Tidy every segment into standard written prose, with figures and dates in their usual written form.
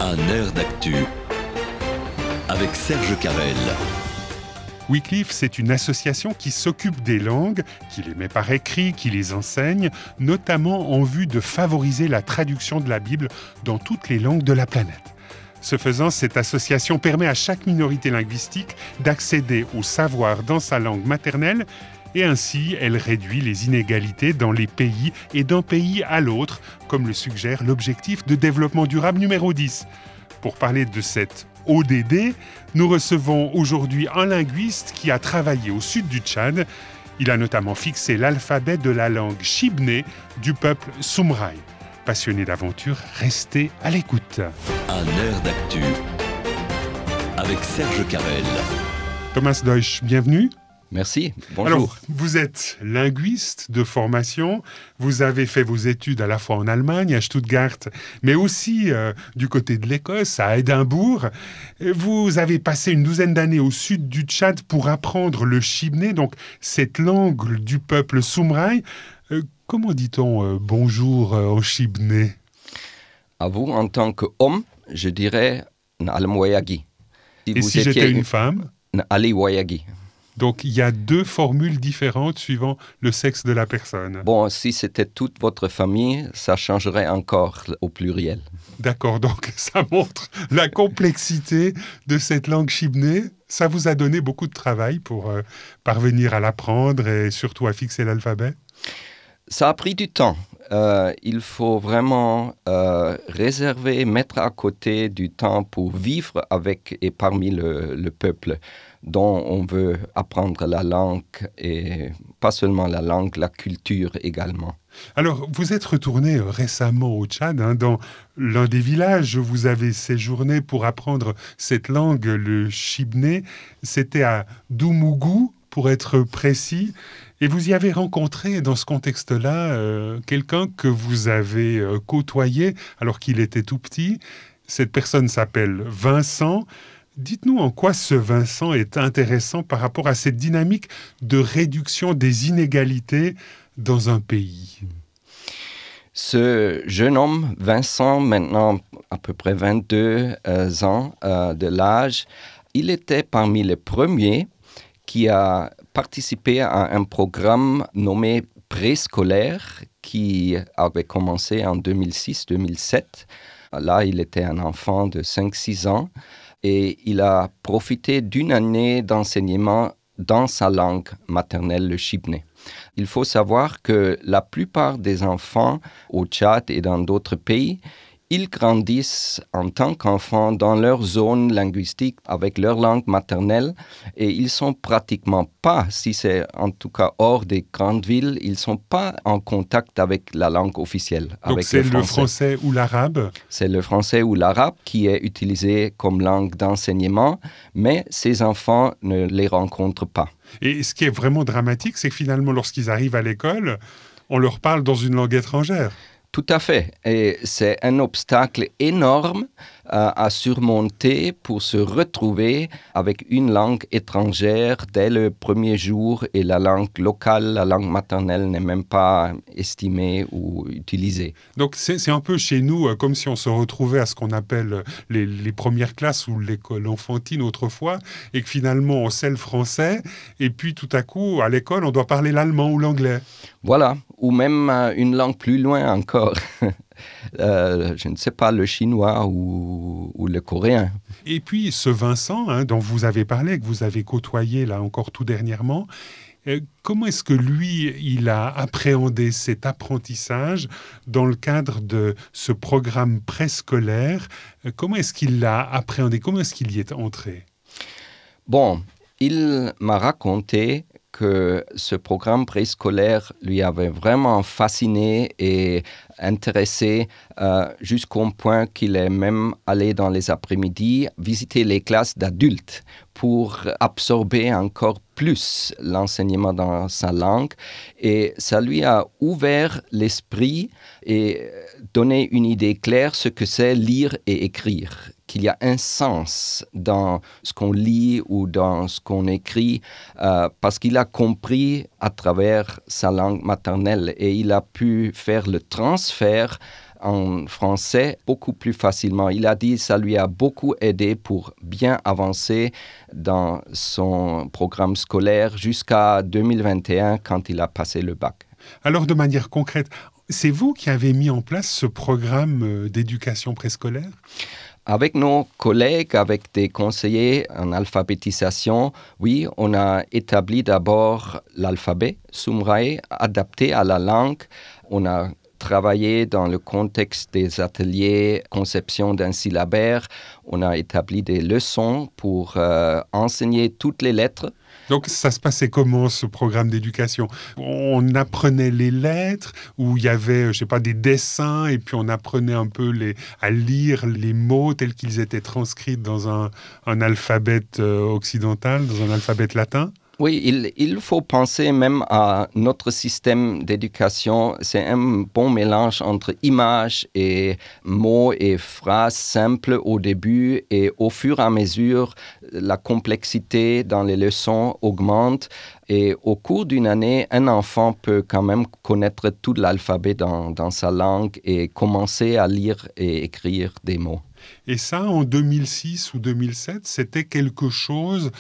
Un air d'actu avec Serge Carrel. Wycliffe, c'est une association qui s'occupe des langues, qui les met par écrit, qui les enseigne, notamment en vue de favoriser la traduction de la Bible dans toutes les langues de la planète. Ce faisant, cette association permet à chaque minorité linguistique d'accéder au savoir dans sa langue maternelle et ainsi, elle réduit les inégalités dans les pays et d'un pays à l'autre, comme le suggère l'objectif de développement durable numéro 10. Pour parler de cette ODD, nous recevons aujourd'hui un linguiste qui a travaillé au sud du Tchad. Il a notamment fixé l'alphabet de la langue chibné du peuple Soumraï. Passionné d'aventure, restez à l'écoute. Un air d'actu avec Serge Carrel. Thomas Deutsch, bienvenue. Merci, bonjour. Alors, vous êtes linguiste de formation, vous avez fait vos études à la fois en Allemagne, à Stuttgart, mais aussi du côté de l'Écosse, à Édimbourg. Vous avez passé une douzaine d'années au sud du Tchad pour apprendre le chibné, donc cette langue du peuple Soumraï. Comment dit-on bonjour en chibné ? À vous, en tant qu'homme, je dirais N'Alemwayagi. Et si j'étais une femme ? N'Aliwayagi. Donc, il y a deux formules différentes suivant le sexe de la personne. Bon, si c'était toute votre famille, ça changerait encore au pluriel. D'accord, donc ça montre la complexité de cette langue chibné. Ça vous a donné beaucoup de travail pour parvenir à l'apprendre et surtout à fixer l'alphabet ? Ça a pris du temps. Il faut vraiment réserver, mettre à côté du temps pour vivre avec et parmi le peuple dont on veut apprendre la langue et pas seulement la langue, la culture également. Alors, vous êtes retourné récemment au Tchad, dans l'un des villages où vous avez séjourné pour apprendre cette langue, le chibné. C'était à Doumougou, pour être précis. Et vous y avez rencontré, dans ce contexte-là, quelqu'un que vous avez côtoyé alors qu'il était tout petit. Cette personne s'appelle Vincent. Dites-nous en quoi ce Vincent est intéressant par rapport à cette dynamique de réduction des inégalités dans un pays. Ce jeune homme, Vincent, maintenant à peu près 22 ans de l'âge, il était parmi les premiers qui a participé à un programme nommé préscolaire qui avait commencé en 2006-2007. Là, il était un enfant de 5-6 ans et il a profité d'une année d'enseignement dans sa langue maternelle, le chibné. Il faut savoir que la plupart des enfants au Tchad et dans d'autres pays, ils grandissent en tant qu'enfants dans leur zone linguistique avec leur langue maternelle et ils sont pratiquement pas, si c'est en tout cas hors des grandes villes, ils sont pas en contact avec la langue officielle. Donc avec c'est le français ou l'arabe ? C'est le français ou l'arabe qui est utilisé comme langue d'enseignement, mais ces enfants ne les rencontrent pas. Et ce qui est vraiment dramatique, c'est que finalement, lorsqu'ils arrivent à l'école, on leur parle dans une langue étrangère. Tout à fait. Et c'est un obstacle énorme à surmonter pour se retrouver avec une langue étrangère dès le premier jour et la langue locale, la langue maternelle n'est même pas estimée ou utilisée. Donc c'est un peu chez nous comme si on se retrouvait à ce qu'on appelle les premières classes ou l'école enfantine autrefois et que finalement on sait le français et puis tout à coup à l'école on doit parler l'allemand ou l'anglais. Voilà, ou même une langue plus loin encore. Je ne sais pas, le chinois ou le coréen. Et puis ce Vincent, dont vous avez parlé, que vous avez côtoyé là encore tout dernièrement, comment est-ce que lui, il a appréhendé cet apprentissage dans le cadre de ce programme préscolaire ? Comment est-ce qu'il l'a appréhendé ? Comment est-ce qu'il y est entré ? Bon, il m'a raconté que ce programme préscolaire lui avait vraiment fasciné et intéressé jusqu'au point qu'il est même allé dans les après-midi visiter les classes d'adultes pour absorber encore plus l'enseignement dans sa langue. Et ça lui a ouvert l'esprit et donné une idée claire ce que c'est lire et écrire. Qu'il y a un sens dans ce qu'on lit ou dans ce qu'on écrit parce qu'il a compris à travers sa langue maternelle et il a pu faire le transfert en français beaucoup plus facilement. Il a dit que ça lui a beaucoup aidé pour bien avancer dans son programme scolaire jusqu'à 2021 quand il a passé le bac. Alors, de manière concrète, c'est vous qui avez mis en place ce programme d'éducation préscolaire ? Avec nos collègues, avec des conseillers en alphabétisation, oui, on a établi d'abord l'alphabet Sumrai adapté à la langue. On a travaillé dans le contexte des ateliers conception d'un syllabaire. On a établi des leçons pour enseigner toutes les lettres. Donc, ça se passait comment, ce programme d'éducation ? On apprenait les lettres, ou il y avait, je sais pas, des dessins, et puis on apprenait un peu à lire les mots tels qu'ils étaient transcrits dans un alphabet occidental, dans un alphabet latin ? Oui, il faut penser même à notre système d'éducation. C'est un bon mélange entre images et mots et phrases simples au début, et au fur et à mesure, la complexité dans les leçons augmente. Et au cours d'une année, un enfant peut quand même connaître tout l'alphabet dans sa langue et commencer à lire et écrire des mots. Et ça, en 2006 ou 2007, c'était quelque chose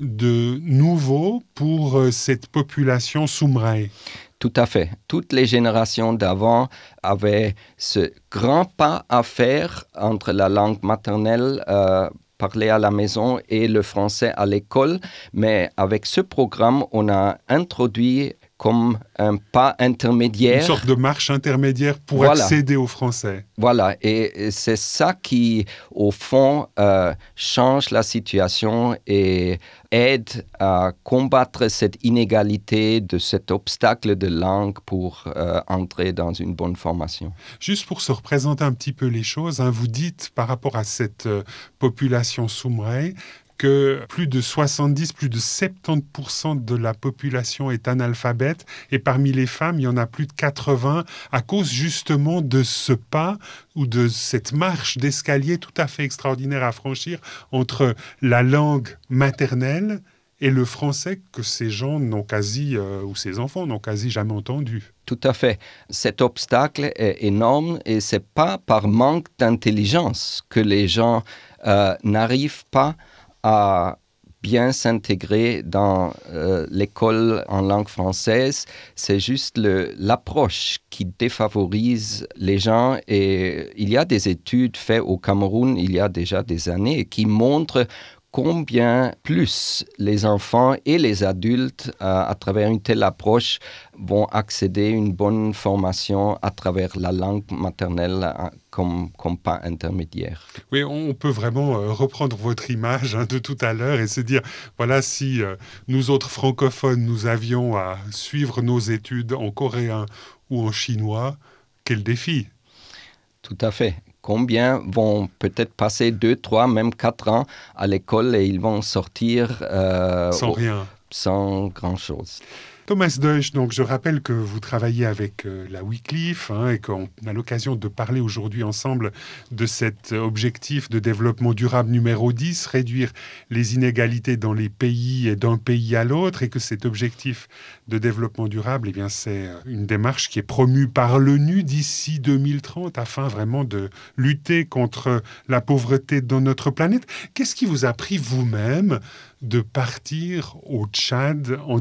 de nouveau pour cette population Sumrai. Tout à fait. Toutes les générations d'avant avaient ce grand pas à faire entre la langue maternelle parlée à la maison et le français à l'école. Mais avec ce programme, on a introduit comme un pas intermédiaire. Une sorte de marche intermédiaire pour accéder au français. Voilà, et c'est ça qui, au fond, change la situation et aide à combattre cette inégalité, de cet obstacle de langue pour entrer dans une bonne formation. Juste pour se représenter un petit peu les choses, vous dites par rapport à cette population Sumrai, que plus de 70% de la population est analphabète, et parmi les femmes, il y en a plus de 80 à cause justement de ce pas ou de cette marche d'escalier tout à fait extraordinaire à franchir entre la langue maternelle et le français que ces gens n'ont quasi, ou ces enfants n'ont quasi jamais entendu. Tout à fait. Cet obstacle est énorme, et c'est pas par manque d'intelligence que les gens n'arrivent pas à bien s'intégrer dans l'école en langue française. C'est juste l'approche qui défavorise les gens. Et il y a des études faites au Cameroun il y a déjà des années qui montrent combien plus les enfants et les adultes, à travers une telle approche, vont accéder à une bonne formation à travers la langue maternelle comme pas intermédiaire. Oui, on peut vraiment reprendre votre image de tout à l'heure et se dire, voilà, si nous autres francophones, nous avions à suivre nos études en coréen ou en chinois, quel défi! Tout à fait. Combien vont peut-être passer 2, 3, même 4 ans à l'école et ils vont sortir sans rien, sans grand-chose. Thomas Deutsch, donc je rappelle que vous travaillez avec la Wycliffe et qu'on a l'occasion de parler aujourd'hui ensemble de cet objectif de développement durable numéro 10, réduire les inégalités dans les pays et d'un pays à l'autre, et que cet objectif de développement durable, eh bien, c'est une démarche qui est promue par l'ONU d'ici 2030 afin vraiment de lutter contre la pauvreté dans notre planète. Qu'est-ce qui vous a pris vous-même de partir au Tchad en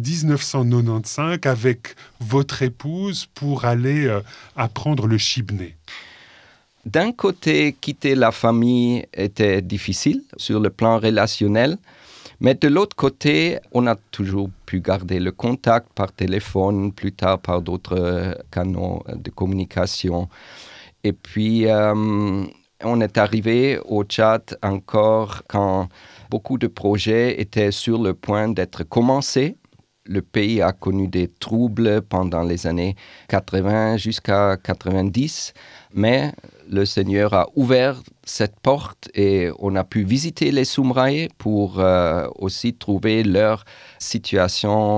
1995 avec votre épouse pour aller apprendre le chibné? D'un côté, quitter la famille était difficile sur le plan relationnel, mais de l'autre côté, on a toujours pu garder le contact par téléphone, plus tard par d'autres canaux de communication. Et puis, on est arrivé au Tchad encore quand beaucoup de projets étaient sur le point d'être commencés. Le pays a connu des troubles pendant les années 80 jusqu'à 90, mais le Seigneur a ouvert cette porte et on a pu visiter les Sumrai pour aussi trouver leur situation,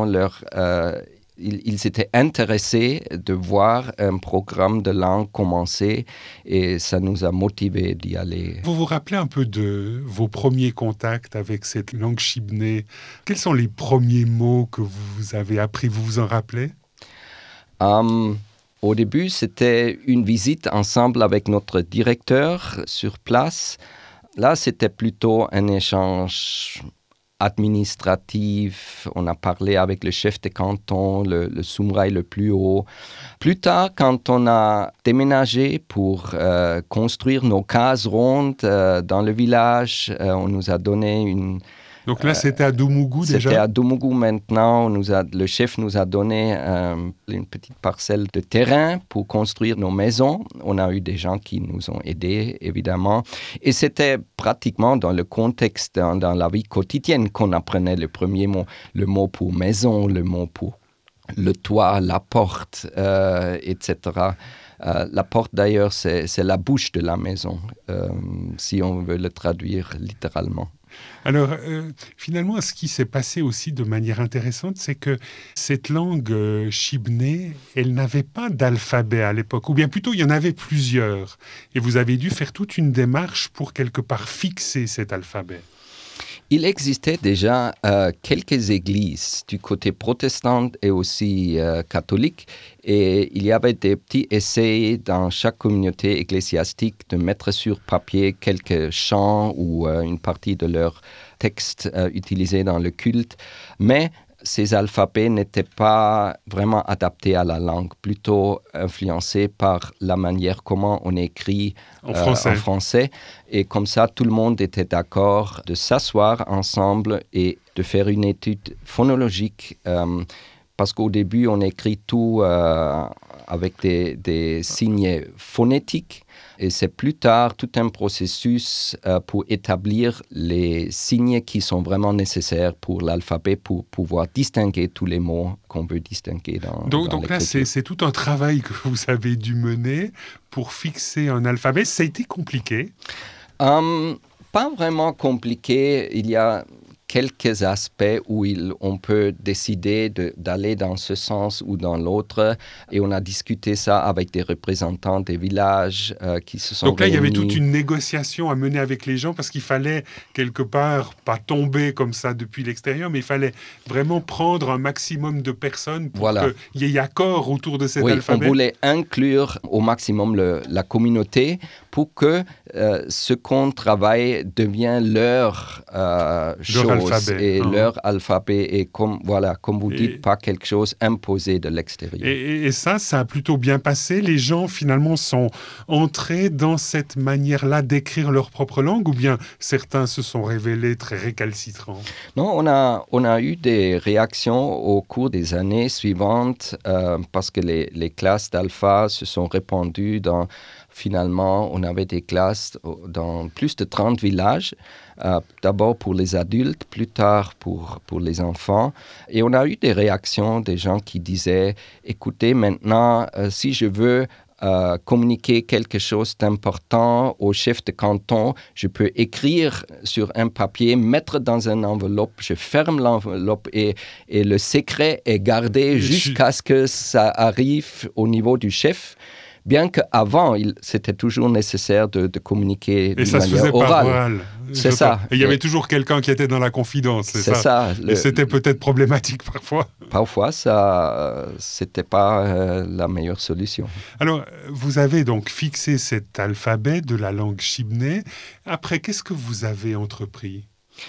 ils étaient intéressés de voir un programme de langue commencer et ça nous a motivés d'y aller. Vous vous rappelez un peu de vos premiers contacts avec cette langue chibné? Quels sont les premiers mots que vous avez appris? Vous vous en rappelez? Au Au début, c'était une visite ensemble avec notre directeur sur place. Là, c'était plutôt un échange administratif. On a parlé avec le chef de canton, le soumraï le plus haut. Plus tard, quand on a déménagé pour construire nos cases rondes dans le village, on nous a donné une... Donc là, c'était à Doumougou déjà? C'était à Doumougou maintenant. Le chef nous a donné une petite parcelle de terrain pour construire nos maisons. On a eu des gens qui nous ont aidés, évidemment. Et c'était pratiquement dans le contexte, dans la vie quotidienne qu'on apprenait le premier mot. Le mot pour maison, le mot pour le toit, la porte, etc. La porte, d'ailleurs, c'est la bouche de la maison, si on veut le traduire littéralement. Alors, finalement, ce qui s'est passé aussi de manière intéressante, c'est que cette langue chibné, elle n'avait pas d'alphabet à l'époque, ou bien plutôt, il y en avait plusieurs. Et vous avez dû faire toute une démarche pour quelque part fixer cet alphabet. Il existait déjà quelques églises du côté protestant et aussi catholique, et il y avait des petits essais dans chaque communauté ecclésiastique de mettre sur papier quelques chants ou une partie de leur texte utilisé dans le culte, mais ces alphabets n'étaient pas vraiment adaptés à la langue, plutôt influencés par la manière comment on écrit en français. Et comme ça, tout le monde était d'accord de s'asseoir ensemble et de faire une étude phonologique, parce qu'au début, on écrit tout avec des signes phonétiques. Et c'est plus tard tout un processus pour établir les signes qui sont vraiment nécessaires pour l'alphabet, pour pouvoir distinguer tous les mots qu'on veut distinguer Donc là, c'est tout un travail que vous avez dû mener pour fixer un alphabet. Ça a été compliqué? Pas vraiment compliqué. Il y a quelques aspects où on peut décider d'aller dans ce sens ou dans l'autre. Et on a discuté ça avec des représentants des villages qui se sont Donc là, réunis. Il y avait toute une négociation à mener avec les gens parce qu'il fallait quelque part pas tomber comme ça depuis l'extérieur, mais il fallait vraiment prendre un maximum de personnes pour qu'il y ait accord autour de cet alphabet. On voulait inclure au maximum la communauté pour que ce qu'on travaille devienne leur chose. Et leur alphabet et comme vous dites, pas quelque chose imposé de l'extérieur. Et ça a plutôt bien passé. Les gens finalement sont entrés dans cette manière-là d'écrire leur propre langue, ou bien certains se sont révélés très récalcitrants? Non, on a eu des réactions au cours des années suivantes parce que les classes d'alpha se sont répandues dans... Finalement, on avait des classes dans plus de 30 villages, d'abord pour les adultes, plus tard pour les enfants. Et on a eu des réactions des gens qui disaient « Écoutez, maintenant, si je veux communiquer quelque chose d'important au chef de canton, je peux écrire sur un papier, mettre dans une enveloppe, je ferme l'enveloppe et le secret est gardé jusqu'à ce que ça arrive au niveau du chef. » Bien qu'avant, c'était toujours nécessaire de communiquer d'une manière orale. Et ça se faisait par oral. C'est ça. Et il y avait toujours quelqu'un qui était dans la confidence, c'est ça. Et c'était peut-être problématique parfois. Parfois, c'était pas la meilleure solution. Alors, vous avez donc fixé cet alphabet de la langue chibné. Après, qu'est-ce que vous avez entrepris?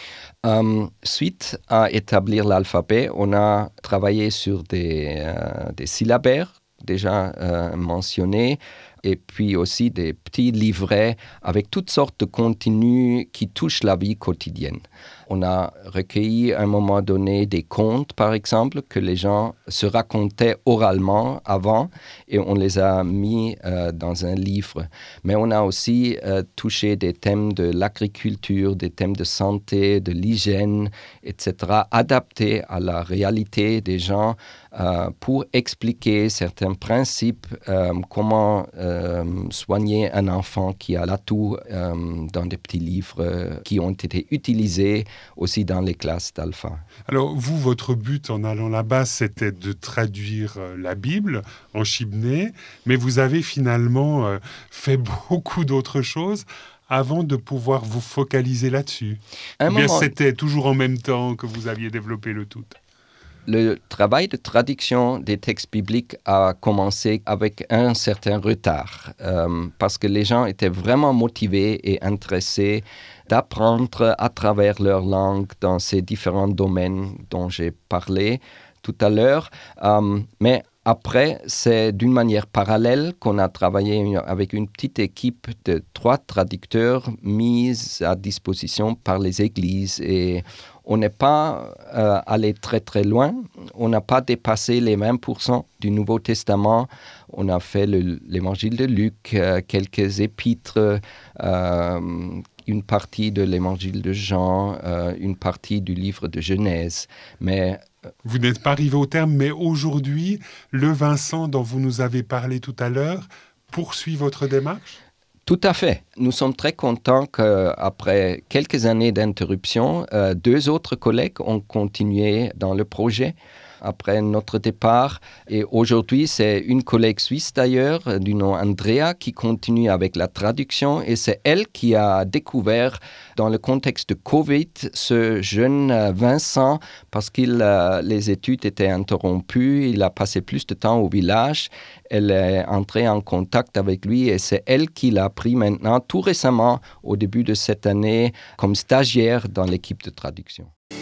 Suite à établir l'alphabet, on a travaillé sur des syllabaires déjà mentionnés, et puis aussi des petits livrets avec toutes sortes de contenus qui touchent la vie quotidienne. On a recueilli à un moment donné des contes, par exemple, que les gens se racontaient oralement avant, et on les a mis dans un livre. Mais on a aussi touché des thèmes de l'agriculture, des thèmes de santé, de l'hygiène, etc., adaptés à la réalité des gens pour expliquer certains principes, comment soigner un enfant qui a la toux dans des petits livres qui ont été utilisés aussi dans les classes d'alpha. Alors vous, votre but en allant là-bas, c'était de traduire la Bible en chibné, mais vous avez finalement fait beaucoup d'autres choses avant de pouvoir vous focaliser là-dessus. Ou bien c'était toujours en même temps que vous aviez développé le tout? Le travail de traduction des textes bibliques a commencé avec un certain retard parce que les gens étaient vraiment motivés et intéressés d'apprendre à travers leur langue dans ces différents domaines dont j'ai parlé tout à l'heure. Mais après, c'est d'une manière parallèle qu'on a travaillé avec une petite équipe de 3 traducteurs mis à disposition par les églises. Et on n'est pas allé très très loin. On n'a pas dépassé les 20% du Nouveau Testament. On a fait l'évangile de Luc, quelques épîtres, une partie de l'évangile de Jean, une partie du livre de Genèse. Mais vous n'êtes pas arrivé au terme, mais aujourd'hui, le Vincent dont vous nous avez parlé tout à l'heure poursuit votre démarche ? Tout à fait. Nous sommes très contents qu'après quelques années d'interruption, 2 autres collègues ont continué dans le projet après notre départ. Et aujourd'hui, c'est une collègue suisse d'ailleurs, du nom Andrea, qui continue avec la traduction. Et c'est elle qui a découvert, dans le contexte de Covid, ce jeune Vincent, parce que les études étaient interrompues. Il a passé plus de temps au village. Elle est entrée en contact avec lui et c'est elle qui l'a pris maintenant, tout récemment, au début de cette année, comme stagiaire dans l'équipe de traduction.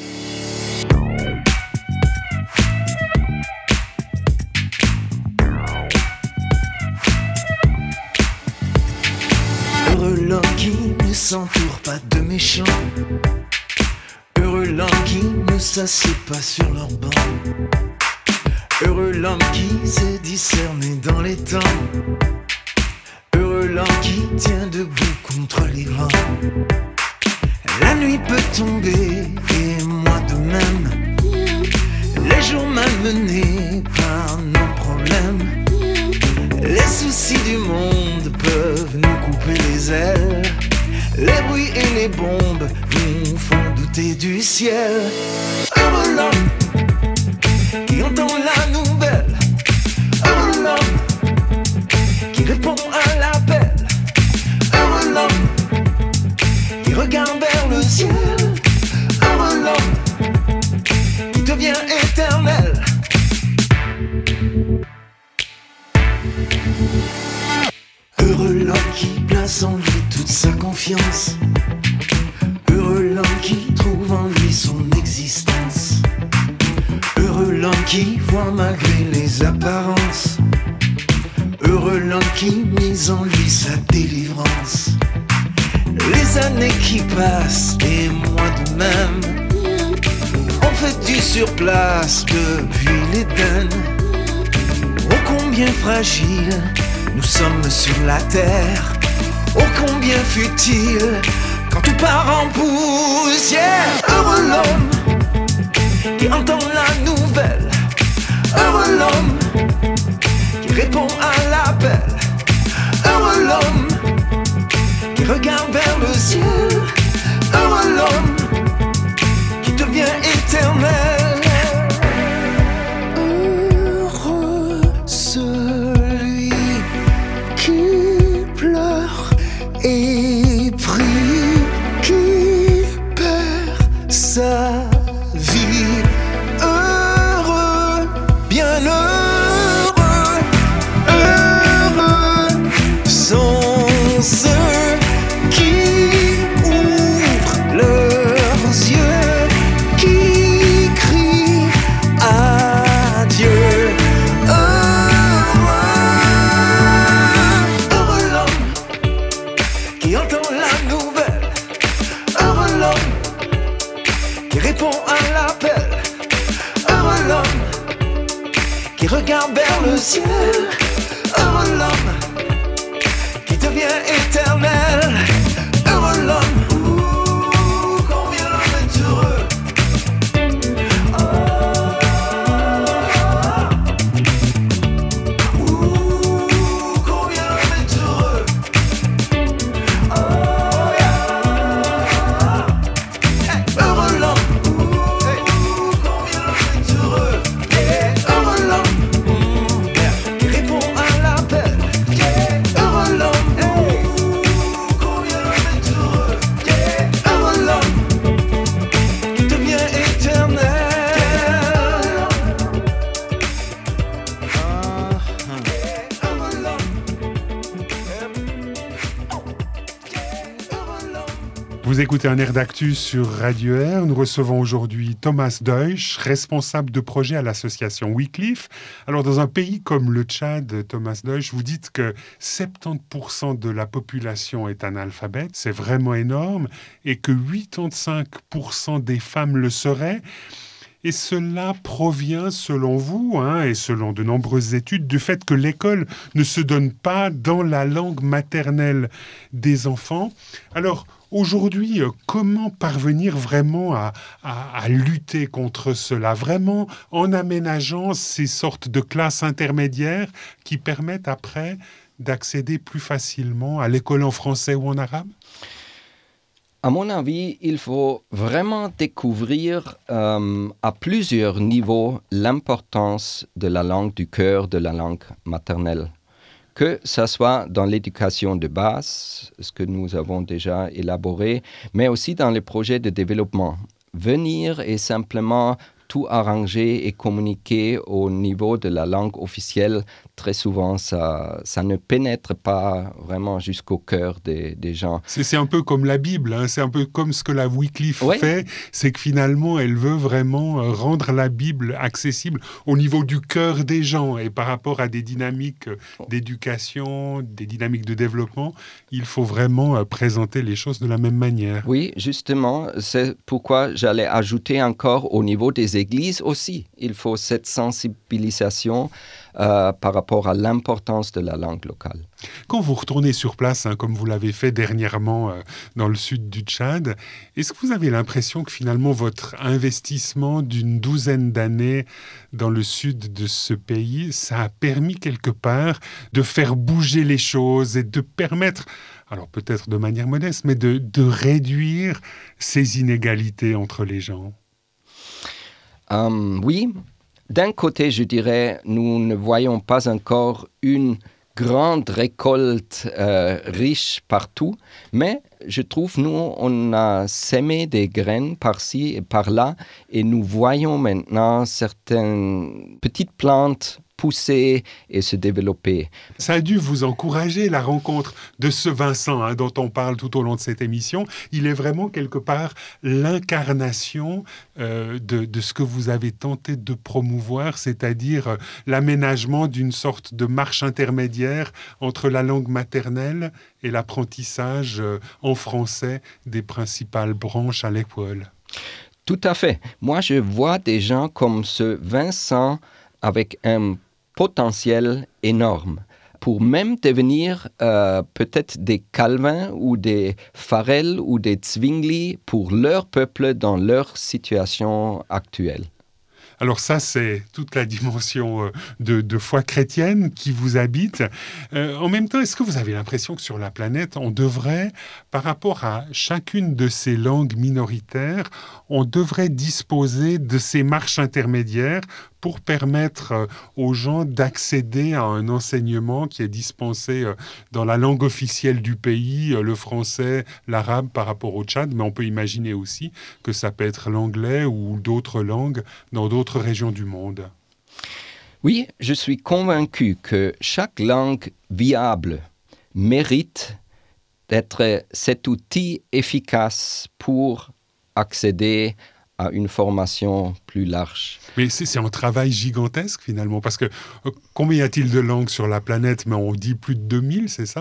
Heureux l'homme qui ne s'entoure pas de méchants. Heureux l'homme qui ne s'assied pas sur leur banc. Heureux l'homme qui sait discerner dans les temps. Heureux l'homme qui tient debout contre les vents. La nuit peut tomber et moi de même. Les jours malmenés par nos problèmes. Les soucis du monde peuvent nous couper les ailes. Les bruits et les bombes nous font douter du ciel. Heureux l'homme qui entend la nouvelle. Heureux l'homme qui répond à l'appel. Heureux l'homme qui regarde vers le ciel. Heureux l'homme qui devient éternel. Heureux l'homme qui place en lui toute sa confiance. Heureux l'homme qui trouve en lui son existence. Heureux l'homme qui voit malgré les apparences. Heureux l'homme qui mise en lui sa délivrance. Les années qui passent et moi de même, on fait du surplace depuis l'Éden. Oh combien fragile nous sommes sur la terre. Oh combien fut-il quand tout part en poussière. Heureux l'homme qui entend la nouvelle. Heureux l'homme qui répond à l'appel. Heureux l'homme qui regarde vers le ciel. Heureux l'homme qui devient éternel. Heureux celui qui pleure et prie, qui perd sa vie. Heureux, bien heureux, heureux sont ceux qui ouvrent leurs yeux, qui crient à Dieu. Heureux l'homme qui entend la nouvelle. Heureux l'homme qui répond à l'appel. Heureux l'homme qui regarde vers le ciel. Heureux l'homme qui devient éternel. Heureux l'homme. Ouh, combien l'homme est heureux. Ouh, combien l'homme est heureux. Heureux l'homme. Ouh, combien l'homme est heureux. Heureux l'homme qui répond à l'appel. Heureux l'homme Vous écoutez un air d'actu sur Radio Air. Nous recevons aujourd'hui Thomas Deutsch, responsable de projet à l'association Wycliffe. Alors, dans un pays comme le Tchad, Thomas Deutsch, vous dites que 70% de la population est analphabète. C'est vraiment énorme. Et que 85% des femmes le seraient. Et cela provient, selon vous, et selon de nombreuses études, du fait que l'école ne se donne pas dans la langue maternelle des enfants. Alors, aujourd'hui, comment parvenir vraiment à lutter contre cela, vraiment en aménageant ces sortes de classes intermédiaires qui permettent après d'accéder plus facilement à l'école en français ou en arabe ? À mon avis, il faut vraiment découvrir à plusieurs niveaux l'importance de la langue du cœur, de la langue maternelle. Que ce soit dans l'éducation de base, ce que nous avons déjà élaboré, mais aussi dans les projets de développement. Venir et simplement tout arranger et communiquer au niveau de la langue officielle, très souvent, ça ne pénètre pas vraiment jusqu'au cœur des gens. C'est un peu comme la Bible, c'est un peu comme ce que la Wycliffe fait, c'est que finalement, elle veut vraiment rendre la Bible accessible au niveau du cœur des gens. Et par rapport à des dynamiques d'éducation, des dynamiques de développement, il faut vraiment présenter les choses de la même manière. Oui, justement, c'est pourquoi j'allais ajouter encore au niveau des églises aussi. Il faut cette sensibilisation par rapport à l'importance de la langue locale. Quand vous retournez sur place, comme vous l'avez fait dernièrement dans le sud du Tchad, est-ce que vous avez l'impression que finalement votre investissement d'une 12aine d'années dans le sud de ce pays, ça a permis quelque part de faire bouger les choses et de permettre, alors peut-être de manière modeste, mais de réduire ces inégalités entre les gens ? Oui. D'un côté, je dirais, nous ne voyons pas encore une grande récolte riche partout, mais je trouve, nous, on a sémé des graines par-ci et par-là, et nous voyons maintenant certaines petites plantes pousser et se développer. Ça a dû vous encourager, la rencontre de ce Vincent dont on parle tout au long de cette émission. Il est vraiment quelque part l'incarnation de ce que vous avez tenté de promouvoir, c'est-à-dire l'aménagement d'une sorte de marche intermédiaire entre la langue maternelle et l'apprentissage en français des principales branches à l'école. Tout à fait. Moi, je vois des gens comme ce Vincent avec un potentiel énorme pour même devenir peut-être des Calvins ou des Farel ou des Zwingli pour leur peuple dans leur situation actuelle. Alors ça, c'est toute la dimension de foi chrétienne qui vous habite. En même temps, est-ce que vous avez l'impression que sur la planète, on devrait, par rapport à chacune de ces langues minoritaires, on devrait disposer de ces marches intermédiaires pour permettre aux gens d'accéder à un enseignement qui est dispensé dans la langue officielle du pays, le français, l'arabe par rapport au Tchad, mais on peut imaginer aussi que ça peut être l'anglais ou d'autres langues dans d'autres régions du monde. Oui, je suis convaincu que chaque langue viable mérite d'être cet outil efficace pour accéder à une formation plus large. Mais c'est un travail gigantesque finalement, parce que combien y a-t-il de langues sur la planète ? Mais on dit plus de 2000, c'est ça ?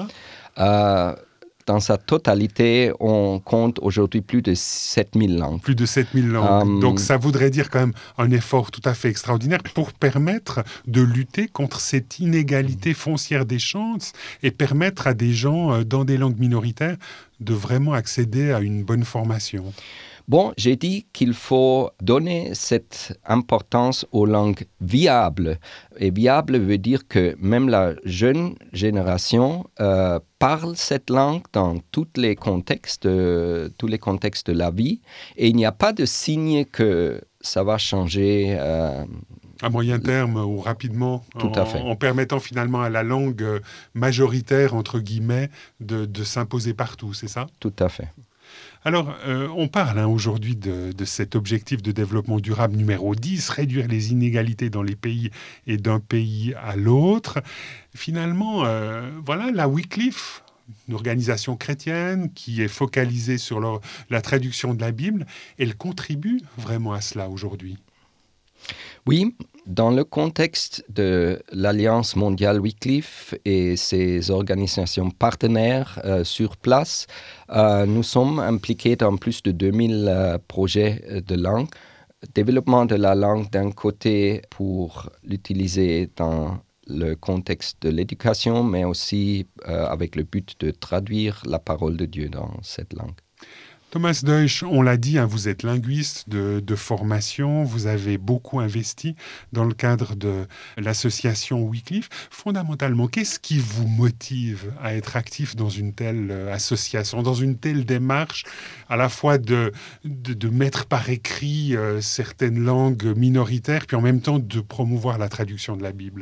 Dans sa totalité, on compte aujourd'hui plus de 7000 langues. Plus de 7000 langues. Donc ça voudrait dire quand même un effort tout à fait extraordinaire pour permettre de lutter contre cette inégalité foncière des chances et permettre à des gens dans des langues minoritaires de vraiment accéder à une bonne formation. Bon, j'ai dit qu'il faut donner cette importance aux langues viables. Et viable veut dire que même la jeune génération parle cette langue dans tous les contextes de la vie. Et il n'y a pas de signe que ça va changer. À moyen terme ou rapidement, Tout à fait. En permettant finalement à la langue majoritaire, entre guillemets, de s'imposer partout, c'est ça ? Tout à fait. Alors, on parle aujourd'hui de cet objectif de développement durable numéro 10, réduire les inégalités dans les pays et d'un pays à l'autre. Finalement, voilà, la Wycliffe une organisation chrétienne qui est focalisée sur la traduction de la Bible. Elle contribue vraiment à cela aujourd'hui. Oui, dans le contexte de l'Alliance mondiale Wycliffe et ses organisations partenaires sur place, nous sommes impliqués dans plus de 2000 projets de langue. Développement de la langue d'un côté pour l'utiliser dans le contexte de l'éducation, mais aussi avec le but de traduire la parole de Dieu dans cette langue. Thomas Deutsch, on l'a dit, vous êtes linguiste de formation, vous avez beaucoup investi dans le cadre de l'association Wycliffe. Fondamentalement, qu'est-ce qui vous motive à être actif dans une telle association, dans une telle démarche, à la fois de mettre par écrit certaines langues minoritaires, puis en même temps de promouvoir la traduction de la Bible ?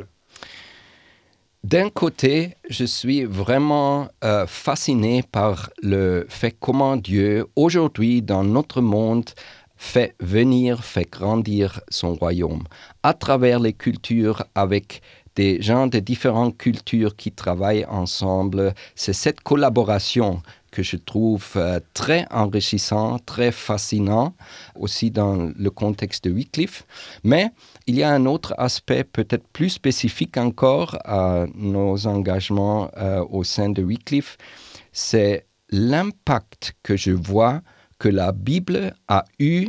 D'un côté, je suis vraiment fasciné par le fait comment Dieu, aujourd'hui, dans notre monde, fait grandir son royaume à travers les cultures, avec des gens de différentes cultures qui travaillent ensemble. C'est cette collaboration que je trouve très enrichissant, très fascinant, aussi dans le contexte de Wycliffe. Mais il y a un autre aspect peut-être plus spécifique encore à nos engagements au sein de Wycliffe, c'est l'impact que je vois que la Bible a eu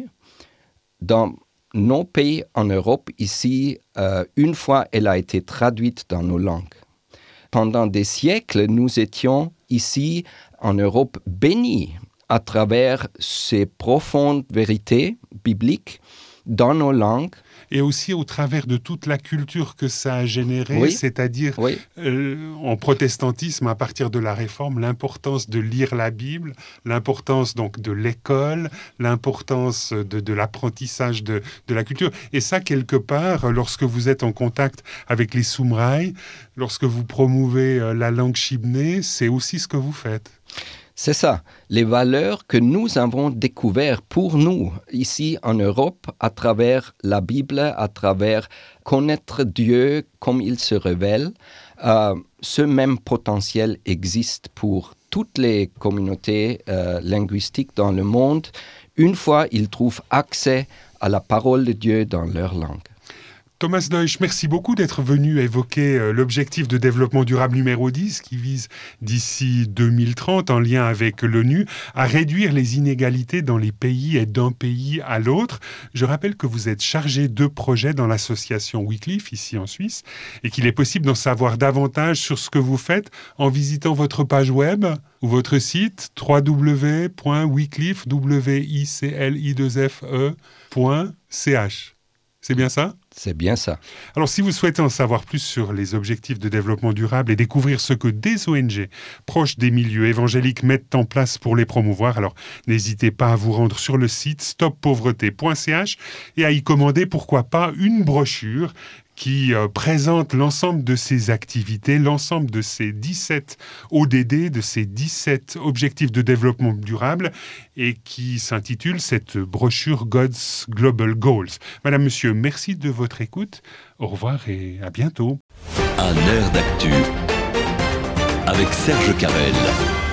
dans nos pays en Europe, ici, une fois elle a été traduite dans nos langues. Pendant des siècles, nous étions ici en Europe bénis à travers ces profondes vérités bibliques dans nos langues. Et aussi au travers de toute la culture que ça a générée, oui, c'est-à-dire oui. En protestantisme, à partir de la Réforme, l'importance de lire la Bible, l'importance donc de l'école, l'importance de l'apprentissage de la culture. Et ça, quelque part, lorsque vous êtes en contact avec les Soumraï, lorsque vous promouvez la langue chibné, c'est aussi ce que vous faites. C'est ça, les valeurs que nous avons découvertes pour nous, ici en Europe, à travers la Bible, à travers connaître Dieu comme il se révèle. Ce même potentiel existe pour toutes les communautés linguistiques dans le monde, une fois ils trouvent accès à la parole de Dieu dans leur langue. Thomas Deutsch, merci beaucoup d'être venu évoquer l'objectif de développement durable numéro 10 qui vise d'ici 2030, en lien avec l'ONU, à réduire les inégalités dans les pays et d'un pays à l'autre. Je rappelle que vous êtes chargé de projets dans l'association Wycliffe, ici en Suisse, et qu'il est possible d'en savoir davantage sur ce que vous faites en visitant votre page web ou votre site www.wycliffe.ch. C'est bien ça ? C'est bien ça. Alors, si vous souhaitez en savoir plus sur les objectifs de développement durable et découvrir ce que des ONG proches des milieux évangéliques mettent en place pour les promouvoir, alors n'hésitez pas à vous rendre sur le site stoppauvreté.ch et à y commander, pourquoi pas, une brochure qui présente l'ensemble de ces activités, l'ensemble de ces 17 ODD, de ces 17 objectifs de développement durable, et qui s'intitule cette brochure God's Global Goals. Madame, Monsieur, merci de votre écoute. Au revoir et à bientôt. Un air d'actu avec Serge Carrel.